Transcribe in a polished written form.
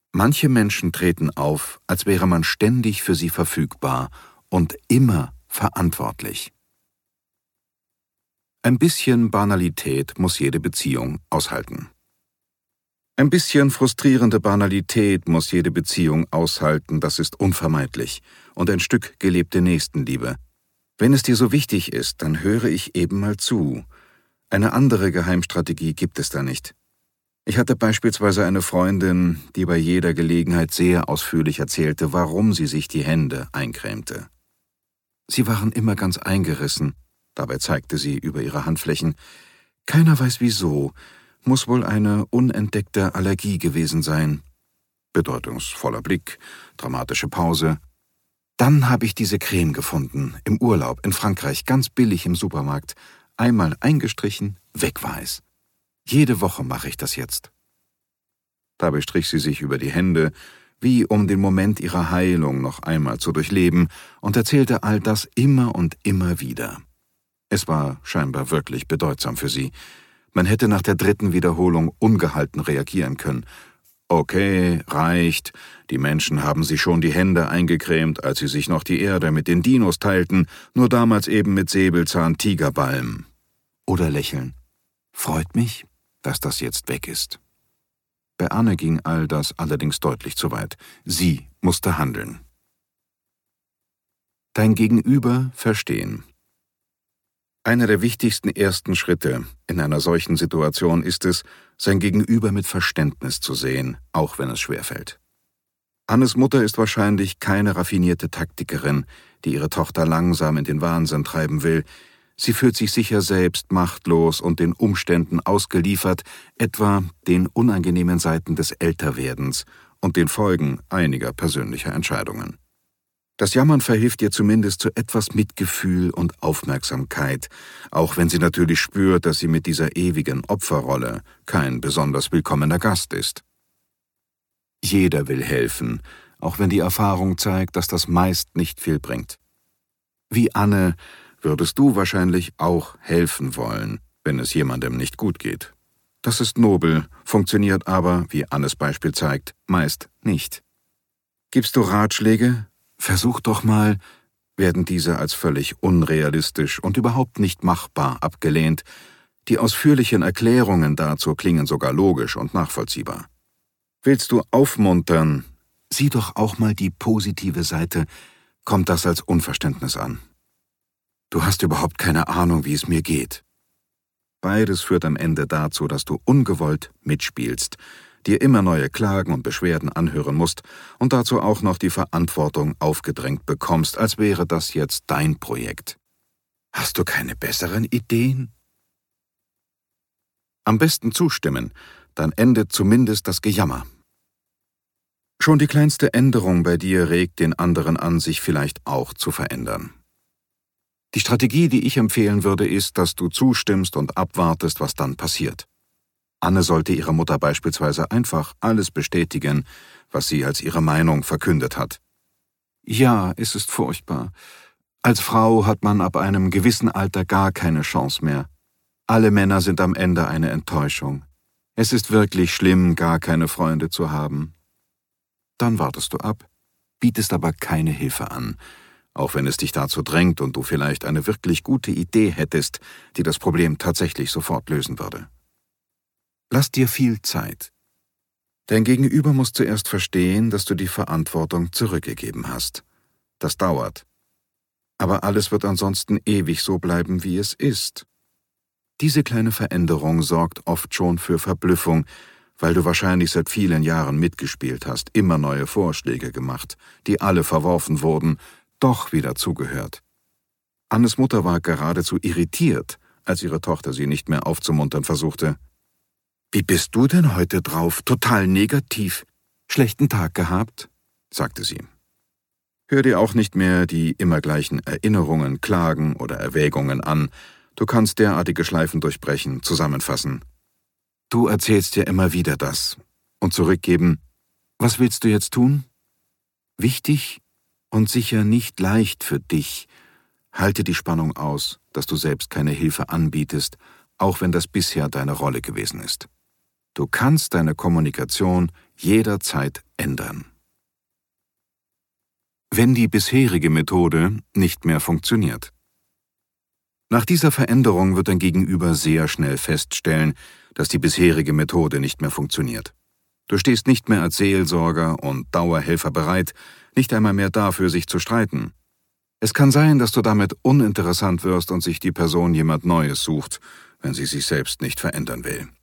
Manche Menschen treten auf, als wäre man ständig für sie verfügbar und immer verantwortlich. Ein bisschen Banalität muss jede Beziehung aushalten. Ein bisschen frustrierende Banalität muss jede Beziehung aushalten, das ist unvermeidlich, und ein Stück gelebte Nächstenliebe. Wenn es dir so wichtig ist, dann höre ich eben mal zu. Eine andere Geheimstrategie gibt es da nicht. Ich hatte beispielsweise eine Freundin, die bei jeder Gelegenheit sehr ausführlich erzählte, warum sie sich die Hände eincremte. Sie waren immer ganz eingerissen, dabei zeigte sie über ihre Handflächen. Keiner weiß wieso, muss wohl eine unentdeckte Allergie gewesen sein. Bedeutungsvoller Blick, dramatische Pause. Dann habe ich diese Creme gefunden, im Urlaub in Frankreich, ganz billig im Supermarkt. Einmal eingestrichen, weg war es. Jede Woche mache ich das jetzt. Dabei strich sie sich über die Hände, wie um den Moment ihrer Heilung noch einmal zu durchleben, und erzählte all das immer und immer wieder. Es war scheinbar wirklich bedeutsam für sie. Man hätte nach der 3. Wiederholung ungehalten reagieren können. Okay, reicht. Die Menschen haben sich schon die Hände eingecremt, als sie sich noch die Erde mit den Dinos teilten, nur damals eben mit Säbelzahn-Tigerbalm. Oder lächeln. Freut mich, dass das jetzt weg ist. Bei Anne ging all das allerdings deutlich zu weit. Sie musste handeln. Dein Gegenüber verstehen. Einer der wichtigsten ersten Schritte in einer solchen Situation ist es, sein Gegenüber mit Verständnis zu sehen, auch wenn es schwerfällt. Annes Mutter ist wahrscheinlich keine raffinierte Taktikerin, die ihre Tochter langsam in den Wahnsinn treiben will. Sie fühlt sich sicher selbst machtlos und den Umständen ausgeliefert, etwa den unangenehmen Seiten des Älterwerdens und den Folgen einiger persönlicher Entscheidungen. Das Jammern verhilft ihr zumindest zu etwas Mitgefühl und Aufmerksamkeit, auch wenn sie natürlich spürt, dass sie mit dieser ewigen Opferrolle kein besonders willkommener Gast ist. Jeder will helfen, auch wenn die Erfahrung zeigt, dass das meist nicht viel bringt. Wie Anne würdest du wahrscheinlich auch helfen wollen, wenn es jemandem nicht gut geht. Das ist nobel, funktioniert aber, wie Annes Beispiel zeigt, meist nicht. Gibst du Ratschläge? Versuch doch mal, werden diese als völlig unrealistisch und überhaupt nicht machbar abgelehnt. Die ausführlichen Erklärungen dazu klingen sogar logisch und nachvollziehbar. Willst du aufmuntern? Sieh doch auch mal die positive Seite, kommt das als Unverständnis an. Du hast überhaupt keine Ahnung, wie es mir geht. Beides führt am Ende dazu, dass du ungewollt mitspielst, dir immer neue Klagen und Beschwerden anhören musst und dazu auch noch die Verantwortung aufgedrängt bekommst, als wäre das jetzt dein Projekt. Hast du keine besseren Ideen? Am besten zustimmen, dann endet zumindest das Gejammer. Schon die kleinste Änderung bei dir regt den anderen an, sich vielleicht auch zu verändern. Die Strategie, die ich empfehlen würde, ist, dass du zustimmst und abwartest, was dann passiert. Anne sollte ihrer Mutter beispielsweise einfach alles bestätigen, was sie als ihre Meinung verkündet hat. Ja, es ist furchtbar. Als Frau hat man ab einem gewissen Alter gar keine Chance mehr. Alle Männer sind am Ende eine Enttäuschung. Es ist wirklich schlimm, gar keine Freunde zu haben. Dann wartest du ab, bietest aber keine Hilfe an, auch wenn es dich dazu drängt und du vielleicht eine wirklich gute Idee hättest, die das Problem tatsächlich sofort lösen würde. Lass dir viel Zeit. Dein Gegenüber muss zuerst verstehen, dass du die Verantwortung zurückgegeben hast. Das dauert. Aber alles wird ansonsten ewig so bleiben, wie es ist. Diese kleine Veränderung sorgt oft schon für Verblüffung, weil du wahrscheinlich seit vielen Jahren mitgespielt hast, immer neue Vorschläge gemacht, die alle verworfen wurden, doch wieder zugehört. Annes Mutter war geradezu irritiert, als ihre Tochter sie nicht mehr aufzumuntern versuchte. »Wie bist du denn heute drauf? Total negativ. Schlechten Tag gehabt?« sagte sie. »Hör dir auch nicht mehr die immer gleichen Erinnerungen, Klagen oder Erwägungen an. Du kannst derartige Schleifen durchbrechen, zusammenfassen. Du erzählst dir immer wieder das. Und zurückgeben, was willst du jetzt tun? Wichtig und sicher nicht leicht für dich. Halte die Spannung aus, dass du selbst keine Hilfe anbietest, auch wenn das bisher deine Rolle gewesen ist. Du kannst deine Kommunikation jederzeit ändern. Wenn die bisherige Methode nicht mehr funktioniert. Nach dieser Veränderung wird dein Gegenüber sehr schnell feststellen, dass die bisherige Methode nicht mehr funktioniert. Du stehst nicht mehr als Seelsorger und Dauerhelfer bereit, nicht einmal mehr dafür, sich zu streiten. Es kann sein, dass du damit uninteressant wirst und sich die Person jemand Neues sucht, wenn sie sich selbst nicht verändern will.